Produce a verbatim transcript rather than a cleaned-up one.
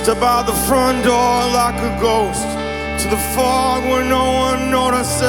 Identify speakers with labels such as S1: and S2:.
S1: Step out the front door like a ghost to the fog where no one notices.